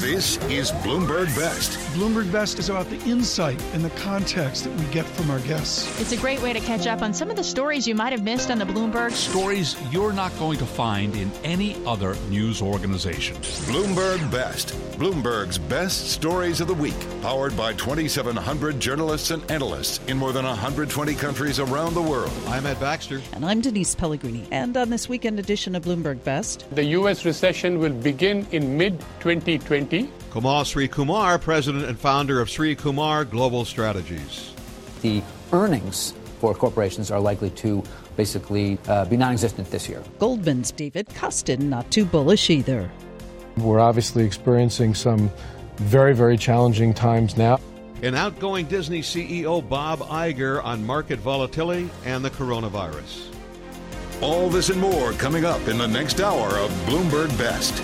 This is Bloomberg Best. Bloomberg Best is about the insight and the context that we get from our guests. It's a great way to catch up on some of the stories you might have missed on the Bloomberg. Stories you're not going to find in any other news organization. Bloomberg Best. Bloomberg's best stories of the week. Powered by 2,700 journalists and analysts in more than 120 countries around the world. I'm Ed Baxter. And I'm Denise Pellegrini. And on this weekend edition of Bloomberg Best, the U.S. recession will begin in mid-2020. Komal Srikumar, president and founder of Srikumar Global Strategies. The earnings for corporations are likely to basically be non-existent this year. Goldman's David Costin, not too bullish either. We're obviously experiencing some very, very challenging times now. And outgoing Disney CEO Bob Iger on market volatility and the coronavirus. All this and more coming up in the next hour of Bloomberg Best.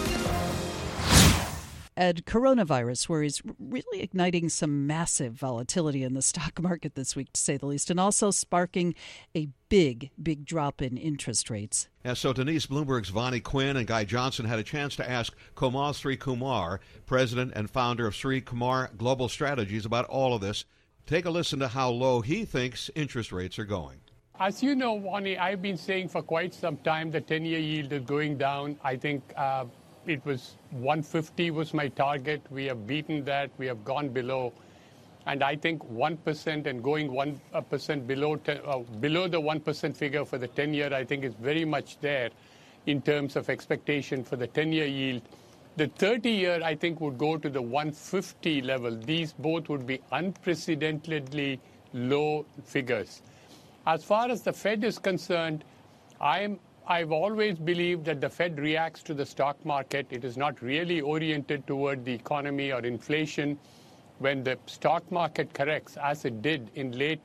Ed, coronavirus worries really igniting some massive volatility in the stock market this week, to say the least, and also sparking a big drop in interest rates. Yeah, so Denise, Bloomberg's Vonnie Quinn and Guy Johnson had a chance to ask Komal Srikumar, president and founder of Srikumar Global Strategies, about all of this. Take a listen to how low he thinks interest rates are going. As you know, Vonnie, I've been saying for quite some time the 10-year yield is going down. I think it was 150 was my target. We have beaten that. We have gone below. And I think 1% and going 1% below the 1% figure for the 10-year, I think is very much there in terms of expectation for the 10-year yield. The 30-year, I think, would go to the 150 level. These both would be unprecedentedly low figures. As far as the Fed is concerned, I've always believed that the Fed reacts to the stock market. It is not really oriented toward the economy or inflation. When the stock market corrects, as it did in late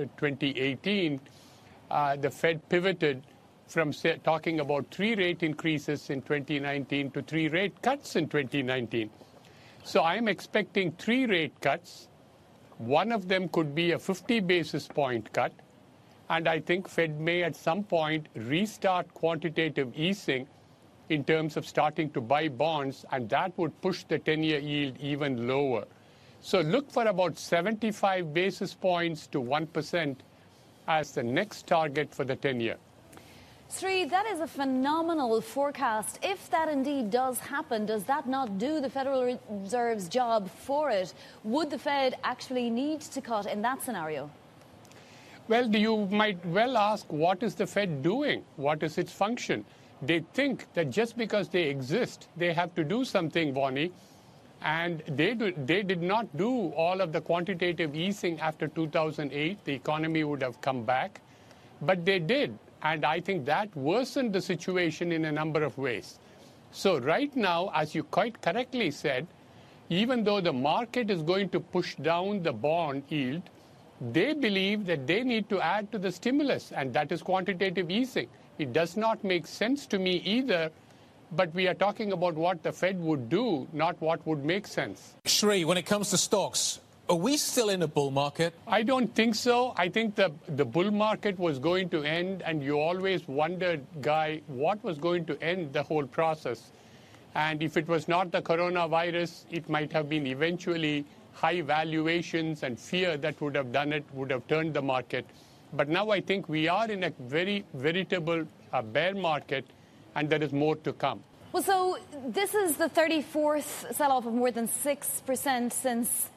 2018, the Fed pivoted from talking about 3 rate increases in 2019 to 3 rate cuts in 2019. So I'm expecting 3 rate cuts. One of them could be a 50 basis point cut. And I think Fed may at some point restart quantitative easing in terms of starting to buy bonds, and that would push the 10-year yield even lower. So look for about 75 basis points to 1% as the next target for the 10-year. Sri, that is a phenomenal forecast. If that indeed does happen, does that not do the Federal Reserve's job for it? Would the Fed actually need to cut in that scenario? Well, you might well ask, what is the Fed doing? What is its function? They think that just because they exist, they have to do something, Vonnie. And they did not do all of the quantitative easing after 2008. The economy would have come back. But they did. And I think that worsened the situation in a number of ways. So right now, as you quite correctly said, even though the market is going to push down the bond yield, they believe that they need to add to the stimulus, and that is quantitative easing. It does not make sense to me either, but we are talking about what the Fed would do, not what would make sense. Sri, when it comes to stocks, are we still in a bull market? I don't think so. I think the bull market was going to end, and you always wondered, Guy, what was going to end the whole process. And if it was not the coronavirus, it might have been eventually high valuations and fear that would have done it, would have turned the market. But now I think we are in a very veritable bear market, and there is more to come. Well, so this is the 34th sell-off of more than 6% since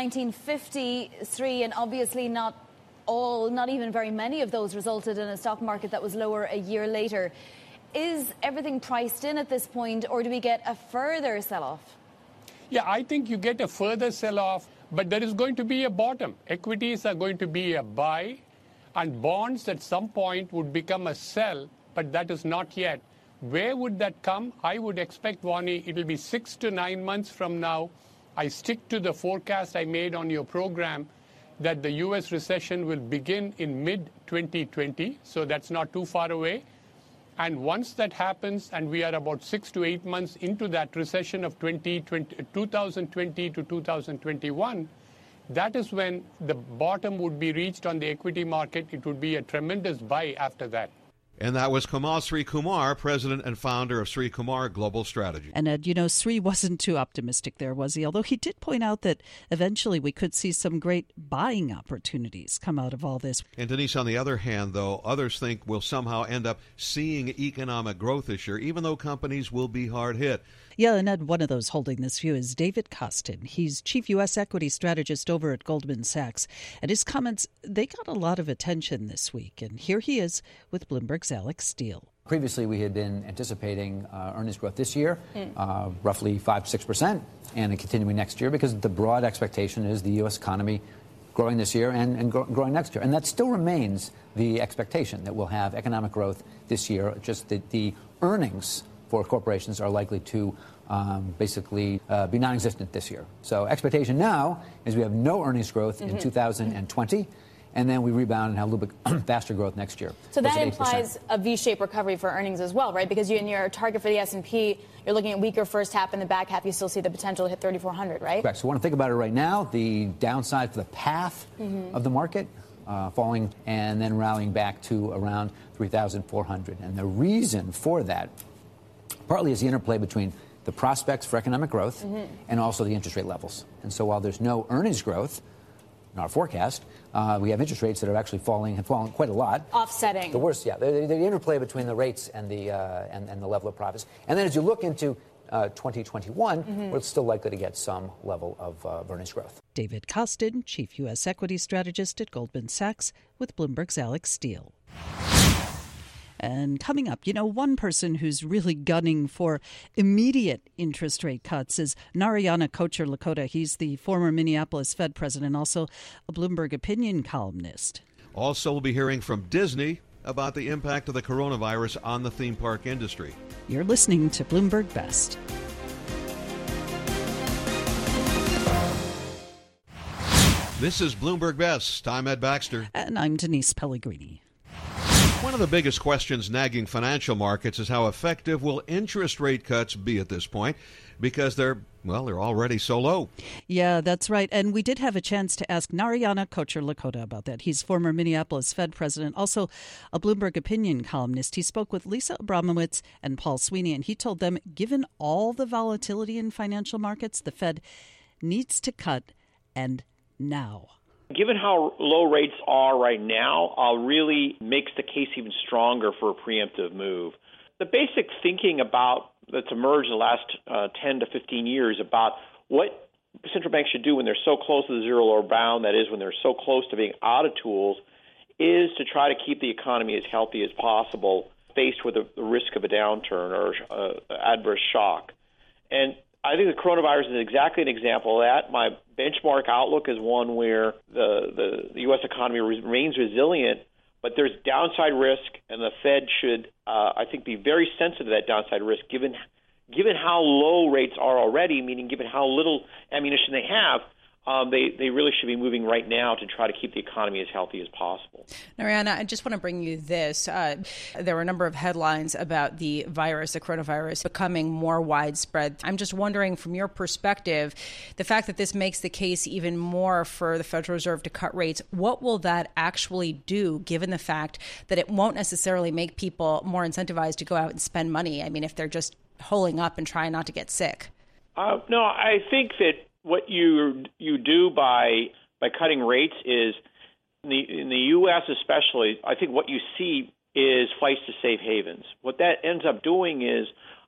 1953, and obviously not even very many of those resulted in a stock market that was lower a year later. Is everything priced in at this point, or do we get a further sell-off? Yeah, I think you get a further sell-off, but there is going to be a bottom. Equities are going to be a buy, and bonds at some point would become a sell, but that is not yet. Where would that come? I would expect, Vonnie, it will be 6 to 9 months from now. I stick to the forecast I made on your program that the U.S. recession will begin in mid-2020, so that's not too far away. And once that happens, and we are about 6 to 8 months into that recession of 2020 to 2021, that is when the bottom would be reached on the equity market. It would be a tremendous buy after that. And that was Kamal Sri Kumar, president and founder of Sri Kumar Global Strategy. And Ed, Sri wasn't too optimistic there, was he? Although he did point out that eventually we could see some great buying opportunities come out of all this. And Denise, on the other hand, though, others think we'll somehow end up seeing economic growth this year, even though companies will be hard hit. Yeah, and Ed, one of those holding this view is David Kostin. He's chief U.S. equity strategist over at Goldman Sachs. And his comments, they got a lot of attention this week. And here he is with Bloomberg's Alex Steele. Previously, we had been anticipating earnings growth this year, roughly 5-6%, and continuing next year, because the broad expectation is the U.S. economy growing this year and growing next year. And that still remains the expectation, that we'll have economic growth this year, just that the earnings for corporations are likely to basically be non-existent this year. So expectation now is we have no earnings growth in 2020, and then we rebound and have a little bit faster growth next year. So that implies a V-shaped recovery for earnings as well, right? Because in your target for the S&P, you're looking at weaker first half, and the back half you still see the potential to hit 3,400, right? Correct. So I want to think about it right now. The downside for the path of the market, falling and then rallying back to around 3,400. And the reason for that partly is the interplay between the prospects for economic growth and also the interest rate levels. And so while there's no earnings growth in our forecast, we have interest rates that are actually have fallen quite a lot. Offsetting. The worst, yeah. The interplay between the rates and the level of profits. And then as you look into 2021, we're still likely to get some level of earnings growth. David Kostin, chief U.S. equity strategist at Goldman Sachs, with Bloomberg's Alex Steele. And coming up, one person who's really gunning for immediate interest rate cuts is Narayana Kocher-Lakota. He's the former Minneapolis Fed president, also a Bloomberg opinion columnist. Also, we'll be hearing from Disney about the impact of the coronavirus on the theme park industry. You're listening to Bloomberg Best. This is Bloomberg Best. I'm Ed Baxter. And I'm Denise Pellegrini. One of the biggest questions nagging financial markets is how effective will interest rate cuts be at this point, because they're already so low. Yeah, that's right. And we did have a chance to ask Narayana Kocher-Lakota about that. He's former Minneapolis Fed president, also a Bloomberg opinion columnist. He spoke with Lisa Abramowitz and Paul Sweeney, and he told them, given all the volatility in financial markets, the Fed needs to cut, and now. Given how low rates are right now, really makes the case even stronger for a preemptive move. The basic thinking that's emerged in the last 10 to 15 years about what central banks should do when they're so close to the zero lower bound, that is, when they're so close to being out of tools, is to try to keep the economy as healthy as possible, faced with the risk of a downturn or adverse shock. And I think the coronavirus is exactly an example of that. My benchmark outlook is one where the U.S. economy remains resilient, but there's downside risk, and the Fed should, I think, be very sensitive to that downside risk, given how low rates are already, meaning given how little ammunition they have. They really should be moving right now to try to keep the economy as healthy as possible. Narayana, I just want to bring you this. There were a number of headlines about the coronavirus becoming more widespread. I'm just wondering, from your perspective, the fact that this makes the case even more for the Federal Reserve to cut rates, what will that actually do, given the fact that it won't necessarily make people more incentivized to go out and spend money? I mean, if they're just holing up and trying not to get sick. No, I think that what you do by cutting rates is, in the U.S. especially, I think what you see is flights to safe havens. What that ends up doing is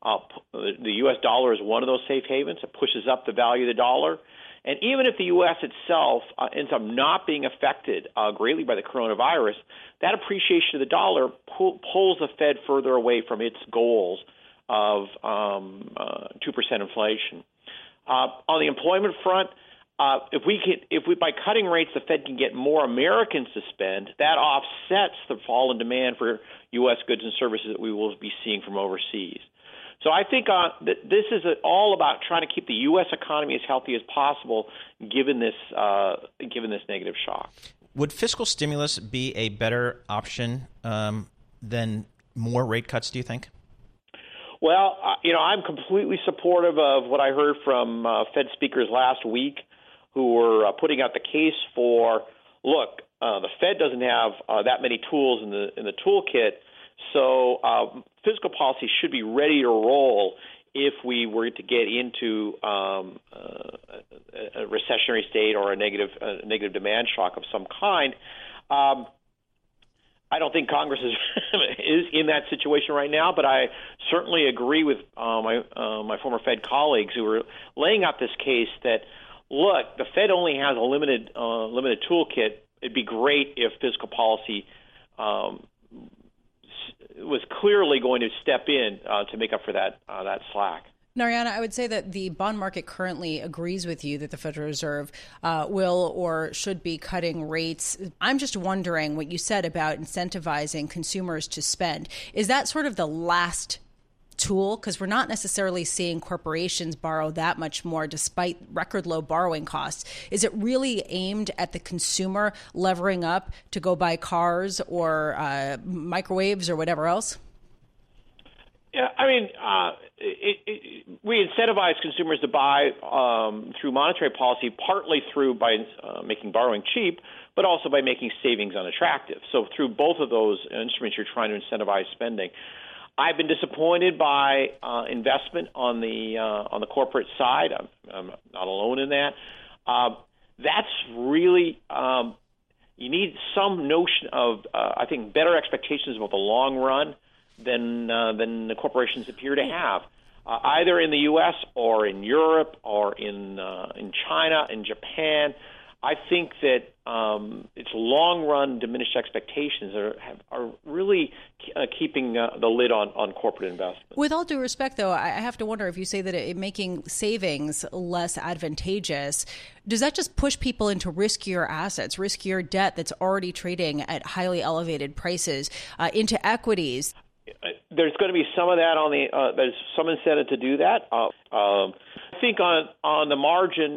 the U.S. dollar is one of those safe havens. It pushes up the value of the dollar. And even if the U.S. itself ends up not being affected greatly by the coronavirus, that appreciation of the dollar pulls the Fed further away from its goals of 2% inflation. On the employment front, if we by cutting rates, the Fed can get more Americans to spend, that offsets the fall in demand for U.S. goods and services that we will be seeing from overseas. So I think that this is all about trying to keep the U.S. economy as healthy as possible, given this negative shock. Would fiscal stimulus be a better option than more rate cuts, do you think? Well, I'm completely supportive of what I heard from Fed speakers last week, who were putting out the case for, look, the Fed doesn't have that many tools in the toolkit, So fiscal policy should be ready to roll if we were to get into a recessionary state or a negative demand shock of some kind. I don't think Congress is in that situation right now, but I certainly agree with my former Fed colleagues who were laying out this case that, look, the Fed only has a limited toolkit. It'd be great if fiscal policy was clearly going to step in to make up for that slack. Narayana, I would say that the bond market currently agrees with you that the Federal Reserve will or should be cutting rates. I'm just wondering what you said about incentivizing consumers to spend. Is that sort of the last tool? Because we're not necessarily seeing corporations borrow that much more despite record low borrowing costs. Is it really aimed at the consumer levering up to go buy cars or microwaves or whatever else? Yeah, I mean, we incentivize consumers to buy through monetary policy, partly through by making borrowing cheap, but also by making savings unattractive. So through both of those instruments, you're trying to incentivize spending. I've been disappointed by investment on the corporate side. I'm not alone in that. That's really you need some notion of I think better expectations about the long run than the corporations appear to have, either in the U.S. or in Europe or in China, in Japan. I think that its long-run diminished expectations are really keeping the lid on corporate investment. With all due respect, though, I have to wonder if you say that making savings less advantageous, does that just push people into riskier assets, riskier debt that's already trading at highly elevated prices, into equities? There's going to be some of that there's some incentive to do that. I think on the margin,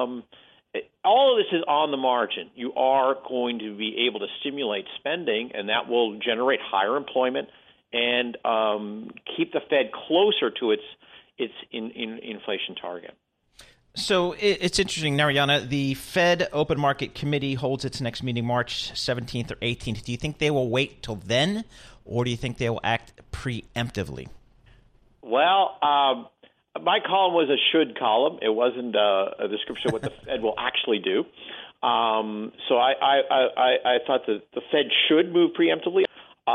all of this is on the margin. You are going to be able to stimulate spending, and that will generate higher employment and keep the Fed closer to its inflation target. So it's interesting, Narayana. The Fed Open Market Committee holds its next meeting March 17th or 18th. Do you think they will wait till then, or do you think they will act preemptively? Well, my column was a should column. It wasn't a description of what the Fed will actually do. So I thought that the Fed should move preemptively.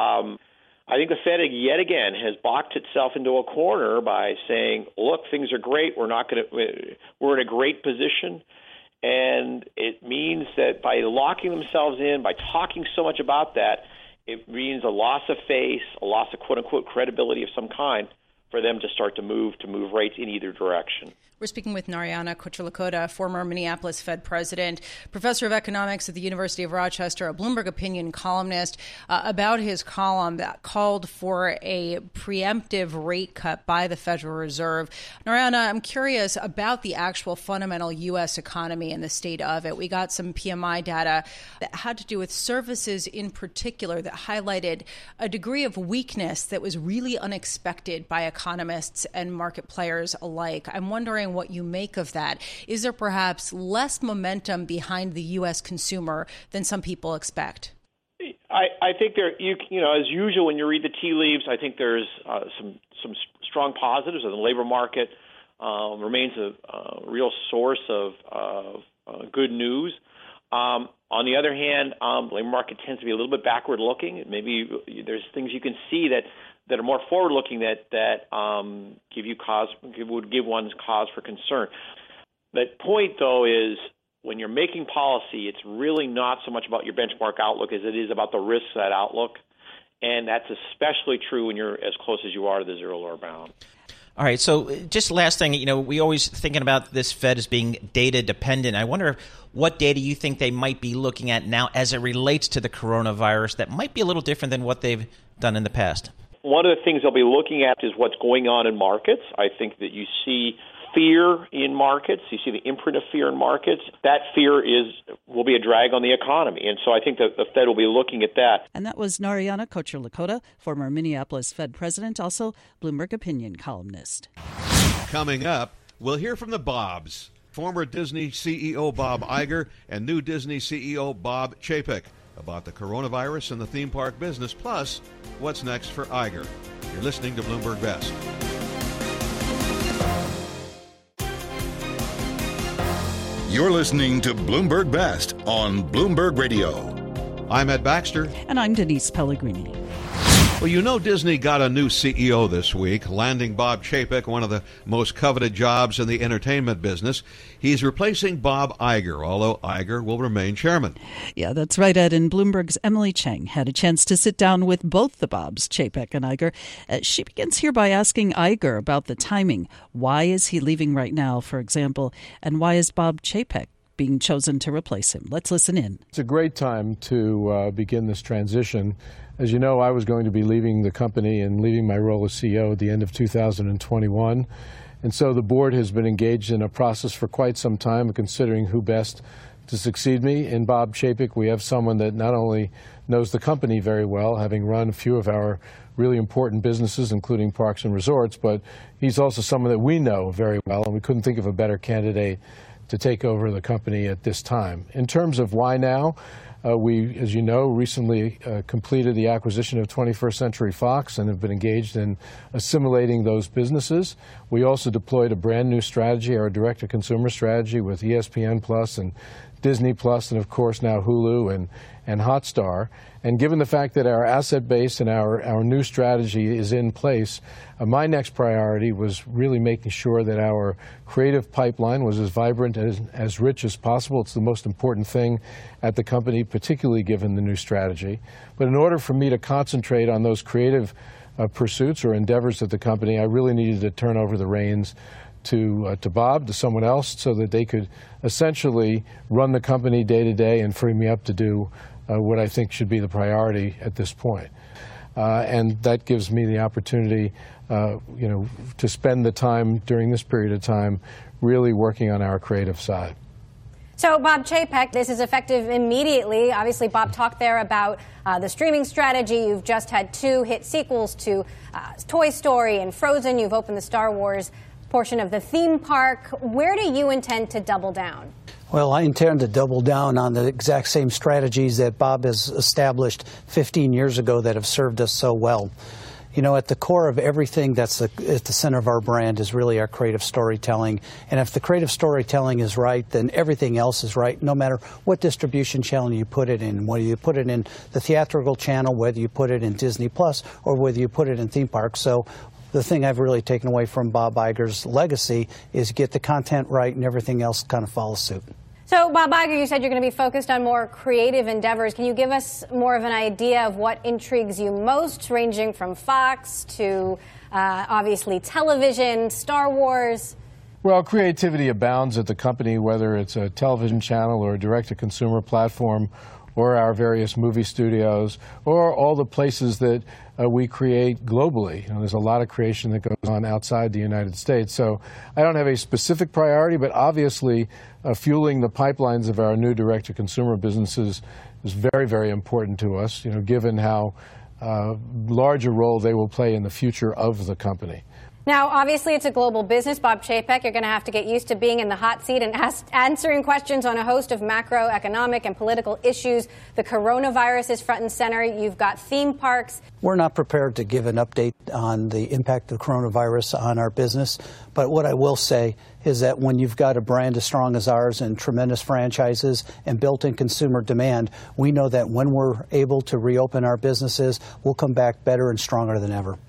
I think the Fed yet again has boxed itself into a corner by saying, "Look, things are great. We're in a great position," and it means that by locking themselves in, by talking so much about that, it means a loss of face, a loss of "quote unquote" credibility of some kind for them to start to move rates in either direction. We're speaking with Narayana Kocherlakota, former Minneapolis Fed president, professor of economics at the University of Rochester, a Bloomberg opinion columnist, about his column that called for a preemptive rate cut by the Federal Reserve. Narayana, I'm curious about the actual fundamental U.S. economy and the state of it. We got some PMI data that had to do with services in particular that highlighted a degree of weakness that was really unexpected by economists and market players alike. I'm wondering what you make of that. Is there perhaps less momentum behind the U.S. consumer than some people expect? I think as usual, when you read the tea leaves, I think there's some strong positives. The labor market remains a real source of good news. On the other hand, the labor market tends to be a little bit backward-looking. Maybe there's things you can see that are more forward-looking that would give one's cause for concern. The point, though, is when you're making policy, it's really not so much about your benchmark outlook as it is about the risks of that outlook, and that's especially true when you're as close as you are to the zero lower bound. All right, so just last thing, we always thinking about this Fed as being data dependent. I wonder what data you think they might be looking at now as it relates to the coronavirus that might be a little different than what they've done in the past. One of the things they'll be looking at is what's going on in markets. I think that you see fear in markets. You see the imprint of fear in markets. That fear will be a drag on the economy. And so I think that the Fed will be looking at that. And that was Narayana Kocherlakota, former Minneapolis Fed president, also Bloomberg opinion columnist. Coming up, we'll hear from the Bobs, former Disney CEO Bob Iger and new Disney CEO Bob Chapek, about the coronavirus and the theme park business, plus what's next for Iger. You're listening to Bloomberg Best. You're listening to Bloomberg Best on Bloomberg Radio. I'm Ed Baxter. And I'm Denise Pellegrini. Well, you know Disney got a new CEO this week, landing Bob Chapek, one of the most coveted jobs in the entertainment business. He's replacing Bob Iger, although Iger will remain chairman. Yeah, that's right, Ed. And Bloomberg's Emily Chang had a chance to sit down with both the Bobs, Chapek and Iger. She begins here by asking Iger about the timing. Why is he leaving right now, for example, and why is Bob Chapek being chosen to replace him? Let's listen in. It's a great time to begin this transition. As you know, I was going to be leaving the company and leaving my role as CEO at the end of 2021. And so the board has been engaged in a process for quite some time of considering who best to succeed me. In Bob Chapek, we have someone that not only knows the company very well, having run a few of our really important businesses, including parks and resorts, but he's also someone that we know very well, and we couldn't think of a better candidate to take over the company at this time. In terms of why now, we, as you know, recently completed the acquisition of 21st Century Fox and have been engaged in assimilating those businesses. We also deployed a brand new strategy, our direct-to-consumer strategy, with ESPN Plus and Disney Plus, and of course now Hulu and Hotstar. And given the fact that our asset base and our new strategy is in place, my next priority was really making sure that our creative pipeline was as vibrant and as rich as possible. It's the most important thing at the company, particularly given the new strategy. But in order for me to concentrate on those creative pursuits or endeavors at the company, I really needed to turn over the reins to Bob, to someone else, so that they could essentially run the company day to day and free me up to do what I think should be the priority at this point. And that gives me the opportunity, to spend the time during this period of time really working on our creative side. So, Bob Chapek, this is effective immediately. Obviously, Bob talked there about the streaming strategy. You've just had 2 hit sequels to Toy Story and Frozen. You've opened the Star Wars portion of the theme park. Where do you intend to double down? Well, I intend to double down on the exact same strategies that Bob has established 15 years ago that have served us so well. You know, at the core of everything that's at the center of our brand is really our creative storytelling. And if the creative storytelling is right, then everything else is right, no matter what distribution channel you put it in, whether you put it in the theatrical channel, whether you put it in Disney Plus, or whether you put it in theme parks. So the thing I've really taken away from Bob Iger's legacy is get the content right and everything else kind of follows suit. So, Bob Iger, you said you're going to be focused on more creative endeavors. Can you give us more of an idea of what intrigues you most, ranging from Fox to obviously television, Star Wars? Well, creativity abounds at the company, whether it's a television channel or a direct-to-consumer platform, or our various movie studios, or all the places that we create globally. You know, there's a lot of creation that goes on outside the United States. So I don't have a specific priority, but obviously fueling the pipelines of our new direct-to-consumer businesses is very, very important to us, you know, given how large a role they will play in the future of the company. Now, obviously, it's a global business. Bob Chapek, you're going to have to get used to being in the hot seat and answering questions on a host of macroeconomic and political issues. The coronavirus is front and center. You've got theme parks. We're not prepared to give an update on the impact of coronavirus on our business. But what I will say is that when you've got a brand as strong as ours and tremendous franchises and built-in consumer demand, we know that when we're able to reopen our businesses, we'll come back better and stronger than ever.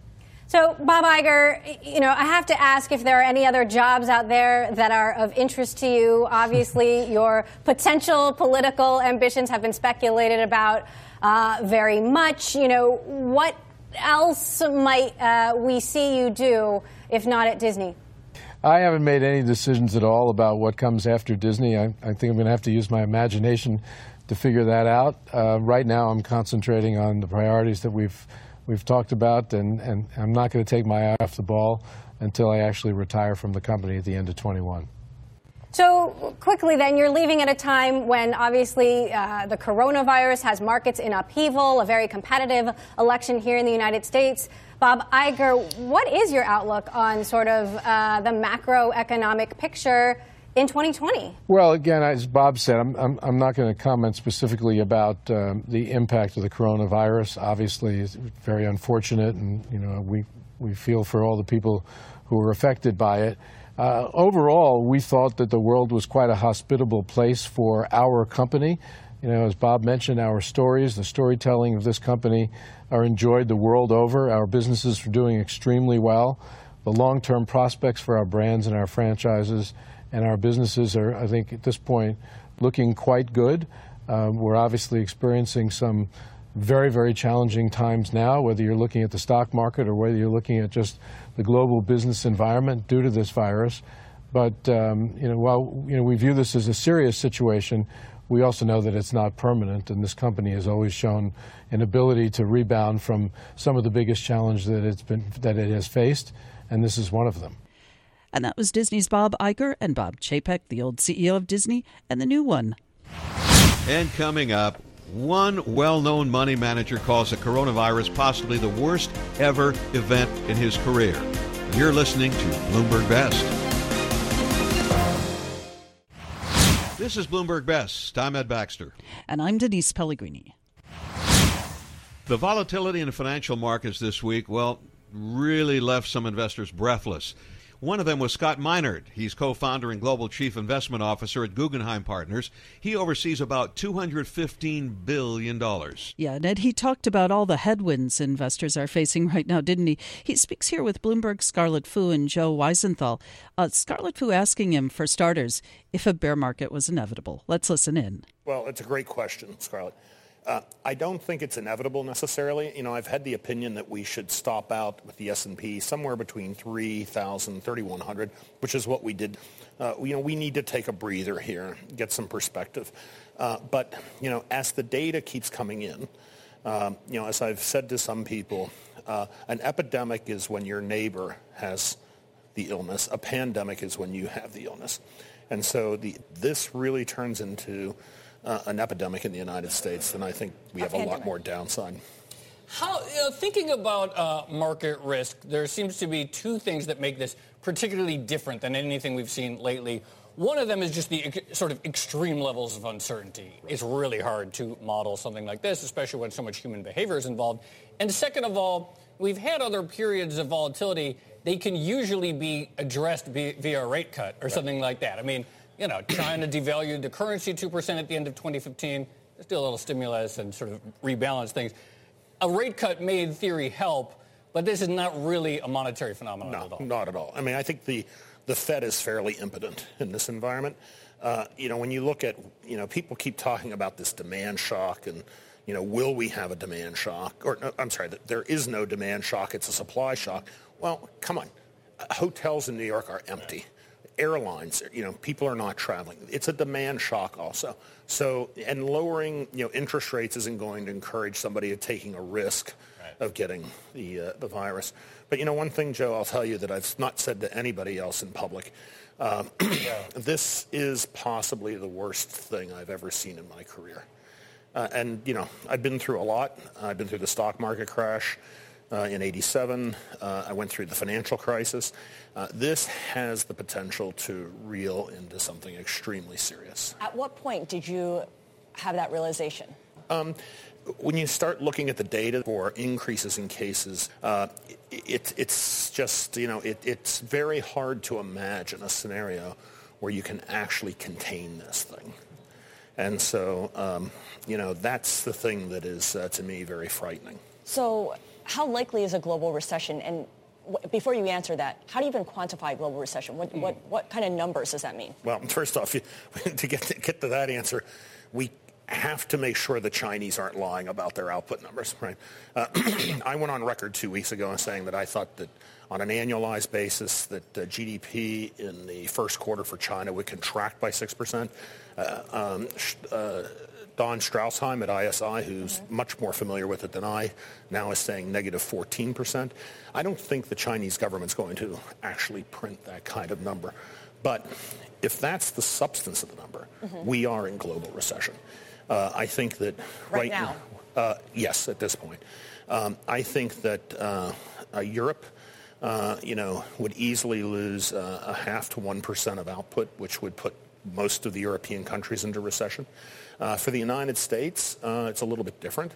So, Bob Iger, you know, I have to ask if there are any other jobs out there that are of interest to you. Obviously, your potential political ambitions have been speculated about very much. You know, what else might we see you do, if not at Disney? I haven't made any decisions at all about what comes after Disney. I think I'm going to have to use my imagination to figure that out. Right now, I'm concentrating on the priorities that we've talked about, and I'm not going to take my eye off the ball until I actually retire from the company at the end of 21. So quickly then, you're leaving at a time when obviously the coronavirus has markets in upheaval, a very competitive election here in the United States. Bob Iger, what is your outlook on sort of the macroeconomic picture in 2020? Well, again, as Bob said, I'm not going to comment specifically about the impact of the coronavirus. Obviously, it's very unfortunate, and we feel for all the people who were affected by it. Overall, we thought that the world was quite a hospitable place for our company. As Bob mentioned, our stories, the storytelling of this company are enjoyed the world over. Our businesses are doing extremely well. The long-term prospects for our brands and our franchises and our businesses are, I think, at this point, looking quite good. We're obviously experiencing some very, very challenging times now, whether you're looking at the stock market or whether you're looking at just the global business environment due to this virus. But while we view this as a serious situation, we also know that it's not permanent, and this company has always shown an ability to rebound from some of the biggest challenge that it has faced, and this is one of them. And that was Disney's Bob Iger and Bob Chapek, the old CEO of Disney, and the new one. And coming up, one well-known money manager calls the coronavirus possibly the worst ever event in his career. You're listening to Bloomberg Best. This is Bloomberg Best. I'm Ed Baxter. And I'm Denise Pellegrini. The volatility in the financial markets this week, really left some investors breathless. One of them was Scott Minerd. He's co-founder and global chief investment officer at Guggenheim Partners. He oversees about $215 billion. Yeah, and Ed, he talked about all the headwinds investors are facing right now, didn't he? He speaks here with Bloomberg's Scarlett Fu and Joe Weisenthal. Scarlett Fu asking him, for starters, if a bear market was inevitable. Let's listen in. Well, it's a great question, Scarlett. I don't think it's inevitable necessarily. I've had the opinion that we should stop out with the S&P somewhere between 3,000, 3,100, which is what we did. We need to take a breather here, get some perspective. But as the data keeps coming in, as I've said to some people, an epidemic is when your neighbor has the illness. A pandemic is when you have the illness. And so this really turns into an epidemic in the United States, then I think we have a lot more downside. Thinking about market risk, there seems to be two things that make this particularly different than anything we've seen lately. One of them is just the sort of extreme levels of uncertainty. It's really hard to model something like this, especially when so much human behavior is involved. And second of all, we've had other periods of volatility. They can usually be addressed via a rate cut or something like that. I mean, China devalued the currency 2% at the end of 2015. Let's do a little stimulus and sort of rebalance things. A rate cut may, in theory, help, but this is not really a monetary phenomenon at all. Not at all. I mean, I think the Fed is fairly impotent in this environment. When you look at, people keep talking about this demand shock and, will we have a demand shock? Or, no, I'm sorry, there is no demand shock. It's a supply shock. Well, come on. Hotels in New York are empty. Airlines, people are not traveling. It's a demand shock also. So, and lowering, interest rates isn't going to encourage somebody taking a risk of getting the virus. But, one thing, Joe, I'll tell you that I've not said to anybody else in public. This is possibly the worst thing I've ever seen in my career. And, I've been through a lot. I've been through the stock market crash in '87. I went through the financial crisis. This has the potential to reel into something extremely serious. At what point did you have that realization? When you start looking at the data for increases in cases, it's just, it's very hard to imagine a scenario where you can actually contain this thing. And so, that's the thing that is, to me, very frightening. So how likely is a global recession? And before you answer that, how do you even quantify global recession? What kind of numbers does that mean? Well, first off, to get to that answer, we have to make sure the Chinese aren't lying about their output numbers, right? I went on record 2 weeks ago saying that I thought that on an annualized basis that GDP in the first quarter for China would contract by 6%. Don Straussheim at ISI, who's much more familiar with it than I, now is saying negative 14%. I don't think the Chinese government's going to actually print that kind of number. But if that's the substance of the number, we are in global recession. I think that right now, yes, at this point. I think that Europe would easily lose a half to 1% of output, which would put most of the European countries into recession. For the United States, it's a little bit different.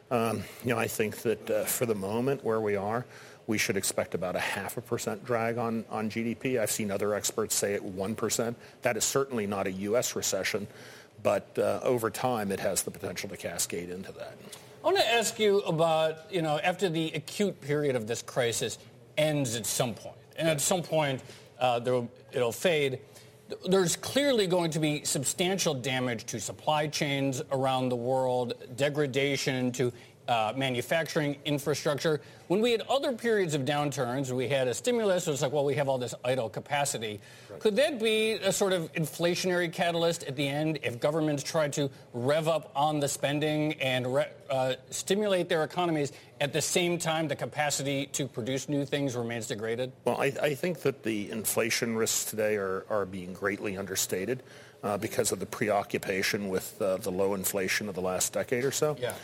I think that for the moment where we are, we should expect about a 0.5% drag on GDP. I've seen other experts say at 1%. That is certainly not a U.S. recession, but over time it has the potential to cascade into that. I want to ask you about, after the acute period of this crisis ends at some point, and at some point it'll fade, there's clearly going to be substantial damage to supply chains around the world, degradation to manufacturing infrastructure. When we had other periods of downturns, we had a stimulus, it was like, well, we have all this idle capacity. Right. Could that be a sort of inflationary catalyst at the end if governments try to rev up on the spending and stimulate their economies at the same time the capacity to produce new things remains degraded? Well, I think that the inflation risks today are being greatly understated because of the preoccupation with the low inflation of the last decade or so. Yeah.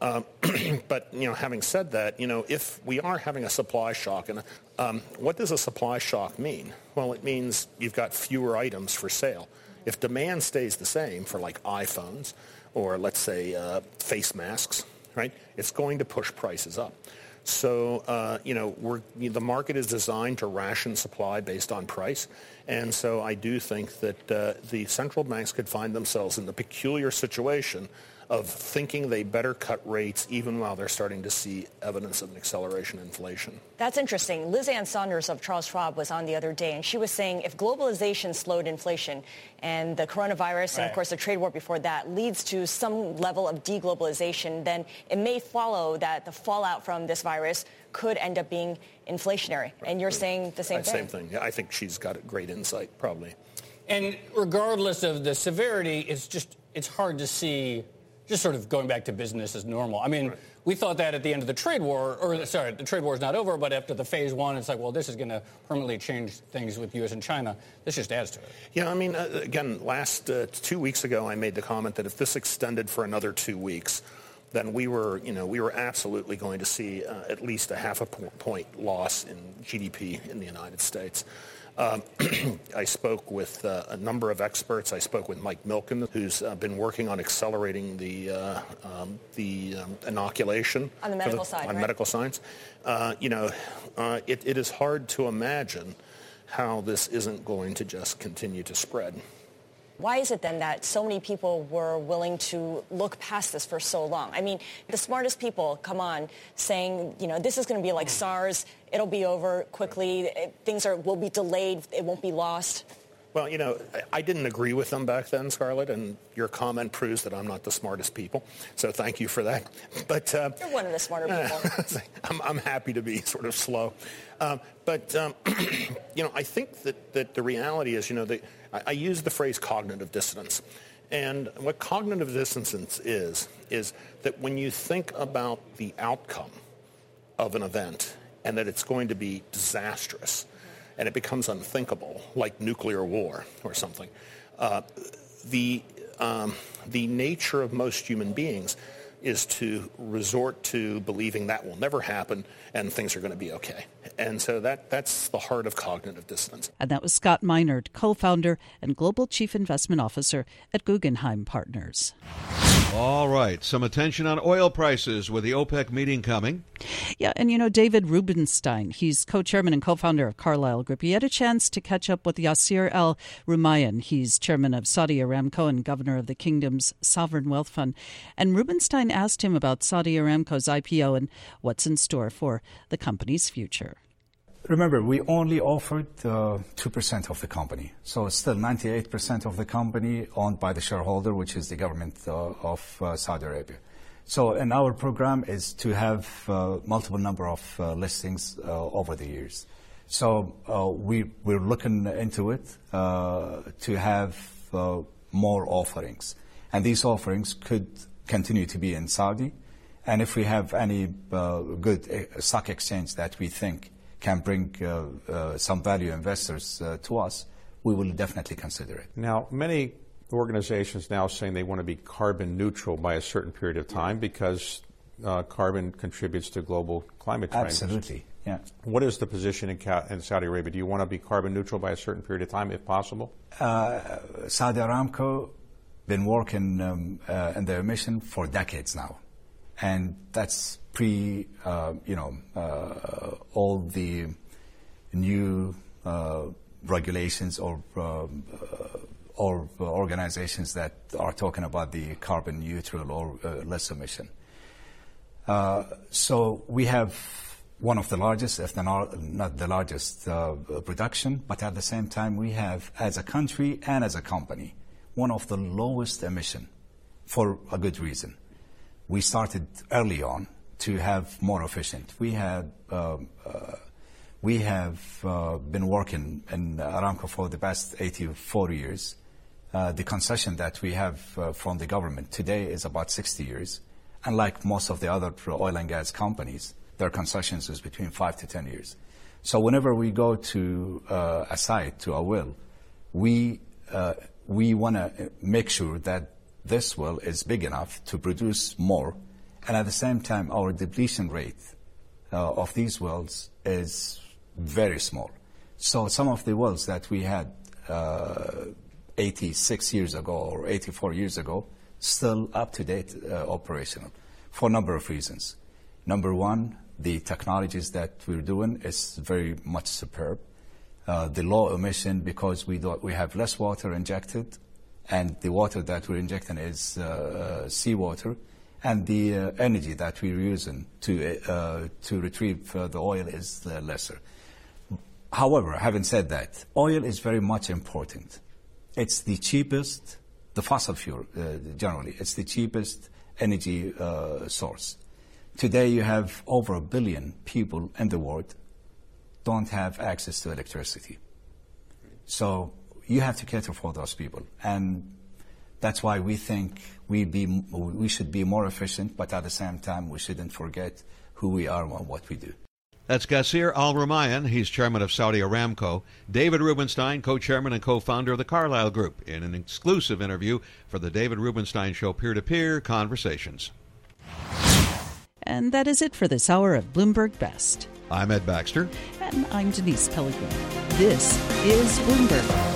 But, having said that, if we are having a supply shock, and what does a supply shock mean? Well, it means you've got fewer items for sale. If demand stays the same for like iPhones or let's say face masks, right, it's going to push prices up. So, the market is designed to ration supply based on price. And so I do think that the central banks could find themselves in the peculiar situation of thinking they better cut rates even while they're starting to see evidence of an acceleration in inflation. That's interesting. Liz Ann Saunders of Charles Schwab was on the other day, and she was saying if globalization slowed inflation and the coronavirus and, of course, the trade war before that leads to some level of deglobalization, then it may follow that the fallout from this virus could end up being inflationary. Right. And you're saying the same thing. Same thing. Yeah, I think she's got a great insight, probably. And regardless of the severity, it's hard to see just sort of going back to business as normal. I mean, we thought that at the end of the trade war, the trade war is not over, but after the phase one, it's like, well, this is going to permanently change things with U.S. and China. This just adds to it. Yeah, I mean, again, last 2 weeks ago, I made the comment that if this extended for another 2 weeks, then we were absolutely going to see at least a 0.5 point loss in GDP in the United States. I spoke with a number of experts. I spoke with Mike Milken, who's been working on accelerating the inoculation on the medical side, on medical science. It is hard to imagine how this isn't going to just continue to spread. Why is it then that so many people were willing to look past this for so long? I mean, the smartest people come on saying, this is going to be like SARS. It'll be over quickly. Things will be delayed. It won't be lost. Well, I didn't agree with them back then, Scarlett, and your comment proves that I'm not the smartest people. So thank you for that. But you're one of the smarter people. I'm happy to be sort of slow. But I think that the reality is, I use the phrase cognitive dissonance. And what cognitive dissonance is that when you think about the outcome of an event and that it's going to be disastrous and it becomes unthinkable, like nuclear war or something, the nature of most human beings is to resort to believing that will never happen and things are going to be okay. And so that's the heart of cognitive dissonance. And that was Scott Minerd, co-founder and global chief investment officer at Guggenheim Partners. All right, some attention on oil prices with the OPEC meeting coming. Yeah, and David Rubenstein, he's co-chairman and co-founder of Carlyle Group. He had a chance to catch up with Yasir Al-Rumayyan. He's chairman of Saudi Aramco and governor of the kingdom's sovereign wealth fund. And Rubenstein asked him about Saudi Aramco's IPO and what's in store for the company's future. Remember, we only offered 2% of the company. So it's still 98% of the company owned by the shareholder, which is the government of Saudi Arabia. So, and our program is to have multiple number of listings over the years. So we're looking into it to have more offerings. And these offerings could continue to be in Saudi. And if we have any good stock exchange that we think can bring some value investors to us, we will definitely consider it. Now, many organizations now saying they want to be carbon neutral by a certain period of time because carbon contributes to global climate change. Absolutely, yeah. What is the position in Saudi Arabia? Do you want to be carbon neutral by a certain period of time, if possible? Saudi Aramco been working in their mission for decades now, and that's all the new regulations or organizations that are talking about the carbon neutral or less emission. So we have one of the largest, if not the largest, production, but at the same time we have, as a country and as a company, one of the lowest emission for a good reason. We started early on to have more efficient. We have been working in Aramco for the past 84 years. The concession that we have from the government today is about 60 years. Unlike most of the other oil and gas companies, their concessions is between 5 to 10 years. So whenever we go to a site, to a well, we want to make sure that this well is big enough to produce more, and at the same time our depletion rate of these wells is very small. So some of the wells that we had 86 years ago or 84 years ago still up to date, operational, for a number of reasons. Number one, the technologies that we're doing is very much superb. The low emission, because we have less water injected, and the water that we're injecting is seawater, and the energy that we're using to retrieve the oil is lesser. However, having said that, oil is very much important. It's the cheapest, the fossil fuel generally, it's the cheapest energy source. Today you have over 1 billion people in the world don't have access to electricity. So you have to cater for those people. And that's why we think we should be more efficient, but at the same time we shouldn't forget who we are and what we do. That's Qasir Al Rumayyan. He's chairman of Saudi Aramco. David Rubenstein, co-chairman and co-founder of the Carlyle Group, in an exclusive interview for the David Rubenstein Show Peer-to-Peer Conversations. And that is it for this hour of Bloomberg Best. I'm Ed Baxter. And I'm Denise Pellegrin. This is Bloomberg.